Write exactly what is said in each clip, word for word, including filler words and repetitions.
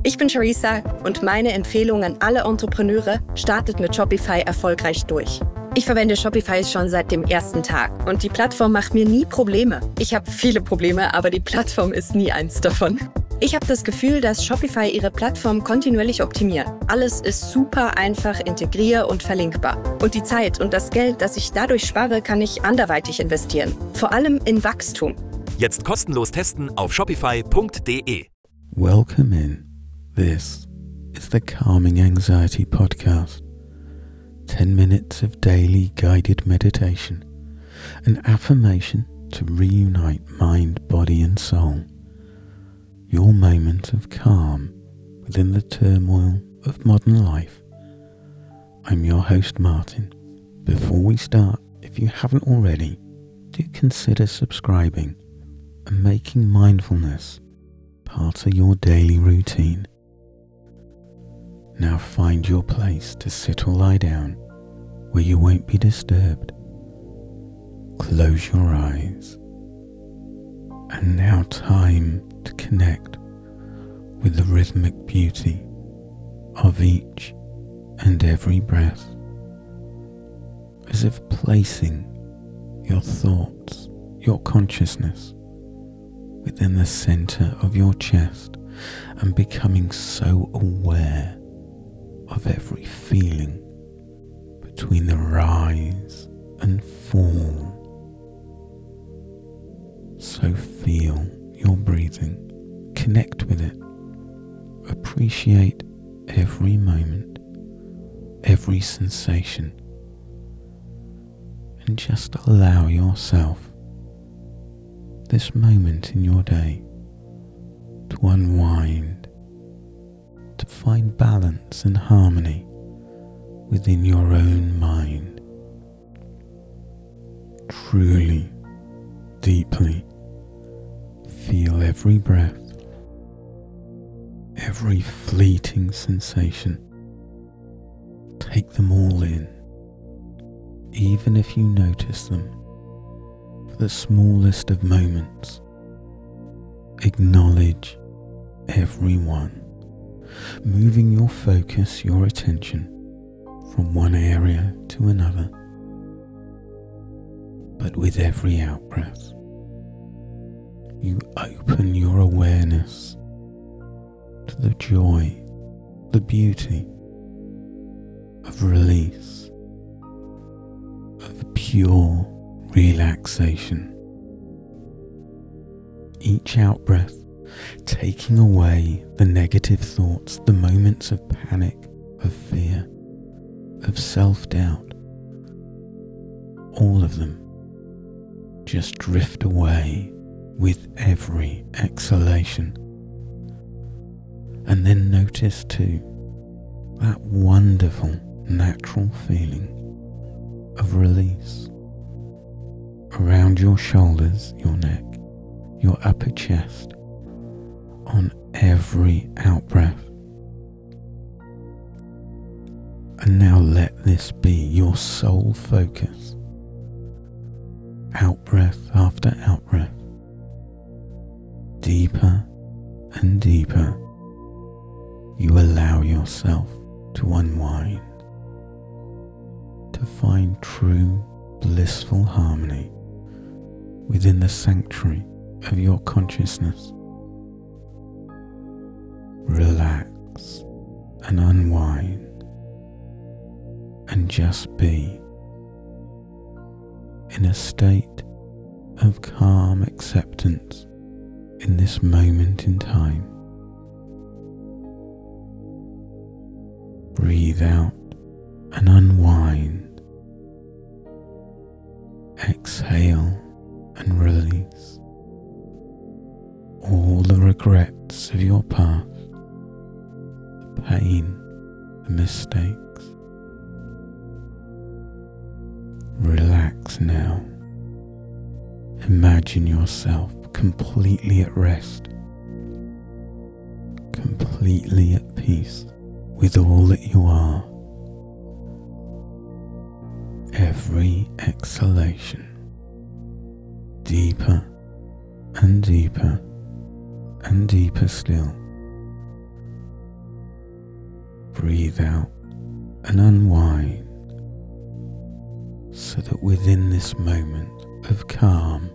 Ich bin Charissa und meine Empfehlung an alle Entrepreneure: startet mit Shopify erfolgreich durch. Ich verwende Shopify schon seit dem ersten Tag und die Plattform macht mir nie Probleme. Ich habe viele Probleme, aber die Plattform ist nie eins davon. Ich habe das Gefühl, dass Shopify ihre Plattform kontinuierlich optimiert. Alles ist super einfach integrier- und verlinkbar. Und die Zeit und das Geld, das ich dadurch spare, kann ich anderweitig investieren. Vor allem in Wachstum. Jetzt kostenlos testen auf shopify punkt de. Welcome in. This is the Calming Anxiety Podcast. ten minutes of daily guided meditation, an affirmation to reunite mind, body and soul. Your moment of calm within the turmoil of modern life. I'm your host Martin. Before we start, if you haven't already, do consider subscribing and making mindfulness part of your daily routine. Now find your place to sit or lie down where you won't be disturbed. Close your eyes. And now time to connect with the rhythmic beauty of each and every breath, as if placing your thoughts, your consciousness within the center of your chest and becoming so aware of every feeling between the rise and fall. So feel your breathing, connect with it, appreciate every moment, every sensation, and just allow yourself this moment in your day to unwind, to find balance and harmony within your own mind. Truly, deeply feel every breath, every fleeting sensation. Take them all in, even if you notice them for the smallest of moments. Acknowledge every one, moving your focus, your attention from one area to another. But with every out-breath, you open your awareness to the joy, the beauty of release, of pure relaxation. Each out-breath taking away the negative thoughts, the moments of panic, of fear, of self-doubt. All of them just drift away with every exhalation. And then notice too that wonderful natural feeling of release around your shoulders, your neck, your upper chest, on every out-breath. And now let this be your sole focus. Out-breath after out-breath. Deeper and deeper, you allow yourself to unwind, to find true blissful harmony within the sanctuary of your consciousness. Relax and unwind and just be in a state of calm acceptance in this moment in time. Breathe out and unwind. Exhale and release all the regrets of your past, the pain, the mistakes. Relax now. Imagine yourself completely at rest, completely at peace with all that you are. Every exhalation, deeper and deeper and deeper still, breathe out and unwind, so that within this moment of calm,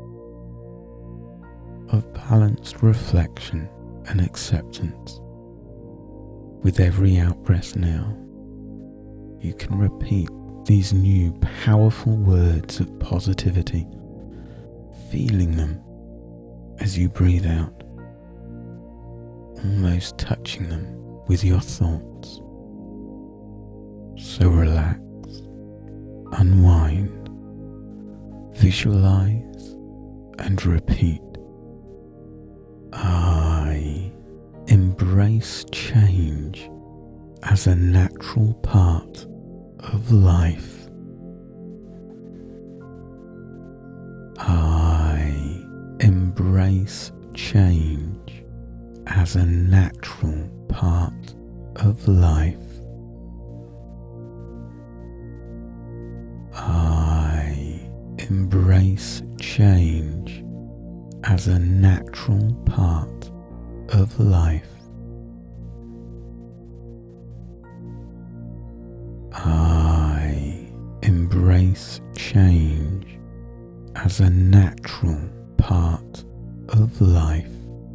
of balanced reflection and acceptance, with every out-breath now, you can repeat these new powerful words of positivity, feeling them as you breathe out, almost touching them with your thoughts. So relax, unwind, visualize and repeat. I embrace change as a natural part of life. I embrace change as a natural part of life. I embrace change as a natural part of life. I embrace change as a natural part of life.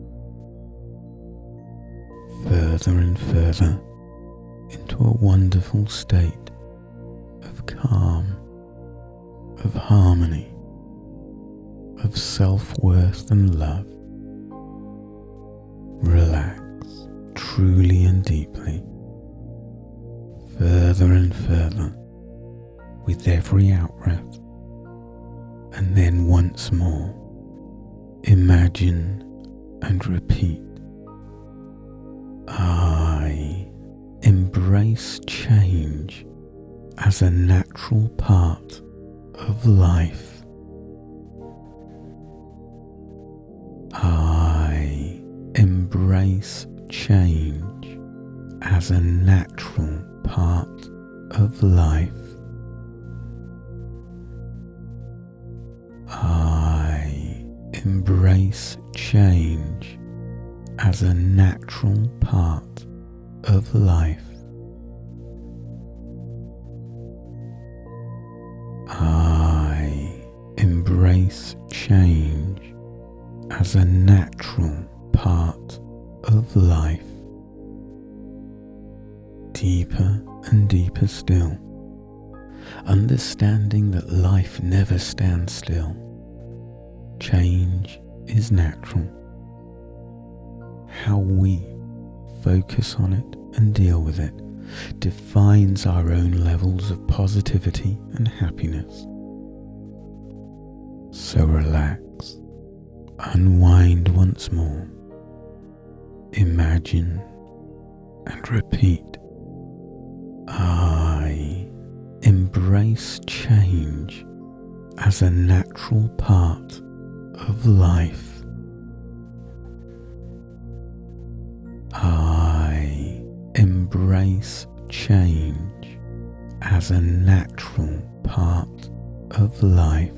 Further and further into a wonderful state of calm, of harmony, of self-worth and love. Relax truly and deeply, further and further with every out-breath, and then once more imagine and repeat. I embrace change as a natural part of life. I embrace change as a natural part of life. I embrace change as a natural part of life. I embrace change as a natural part of life. Deeper and deeper still, understanding that life never stands still. Change is natural. How we focus on it and deal with it defines our own levels of positivity and happiness. So relax, unwind once more, imagine and repeat. I embrace change as a natural part of life. I embrace change as a natural part of life.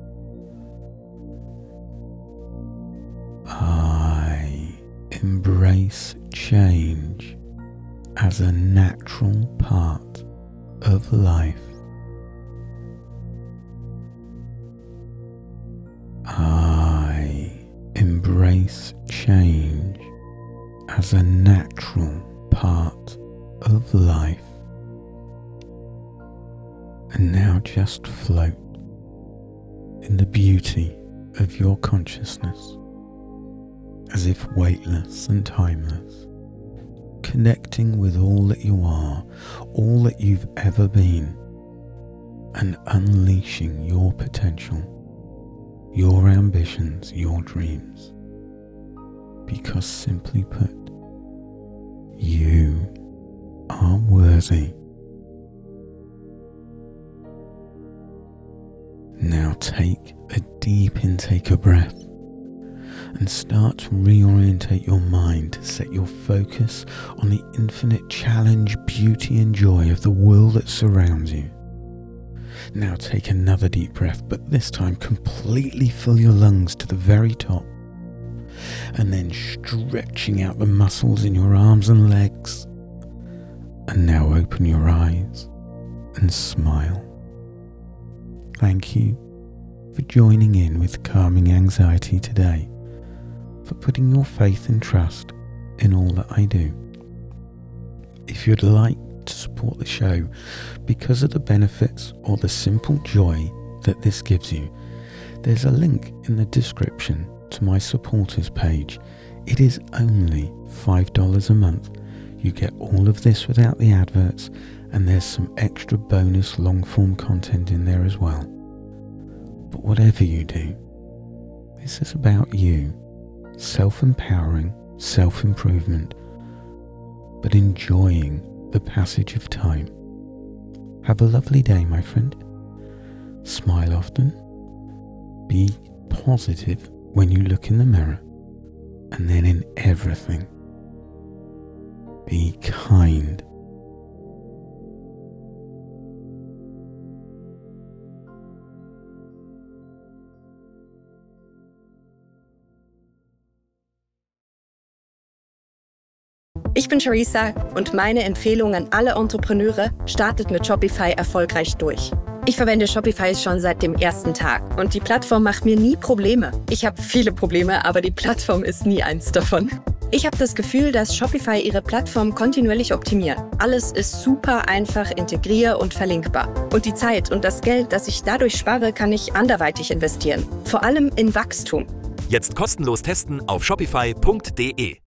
I embrace change as a natural part of life. I embrace change as a natural part of life. And now just float in the beauty of your consciousness, as if weightless and timeless, connecting with all that you are, all that you've ever been, and unleashing your potential, your ambitions, your dreams. Because simply put, you are worthy. Now take a deep intake of breath and start to reorientate your mind to set your focus on the infinite challenge, beauty and joy of the world that surrounds you. Now take another deep breath, but this time completely fill your lungs to the very top, and then stretching out the muscles in your arms and legs, And now open your eyes and smile. Thank you for joining in with Calming Anxiety today, for putting your faith and trust in all that I do. If you'd like to support the show because of the benefits or the simple joy that this gives you, there's a link in the description to my supporters page. It is only five dollars a month. You get all of this without the adverts, and there's some extra bonus long-form content in there as well. But whatever you do, this is about you, self-empowering, self-improvement, but enjoying the passage of time. Have a lovely day, my friend. Smile often. Be positive when you look in the mirror, and then in everything, be kind. Ich bin Charissa und meine Empfehlung an alle Entrepreneure: startet mit Shopify erfolgreich durch. Ich verwende Shopify schon seit dem ersten Tag und die Plattform macht mir nie Probleme. Ich habe viele Probleme, aber die Plattform ist nie eins davon. Ich habe das Gefühl, dass Shopify ihre Plattform kontinuierlich optimiert. Alles ist super einfach integrier- und verlinkbar. Und die Zeit und das Geld, das ich dadurch spare, kann ich anderweitig investieren. Vor allem in Wachstum. Jetzt kostenlos testen auf shopify punkt de.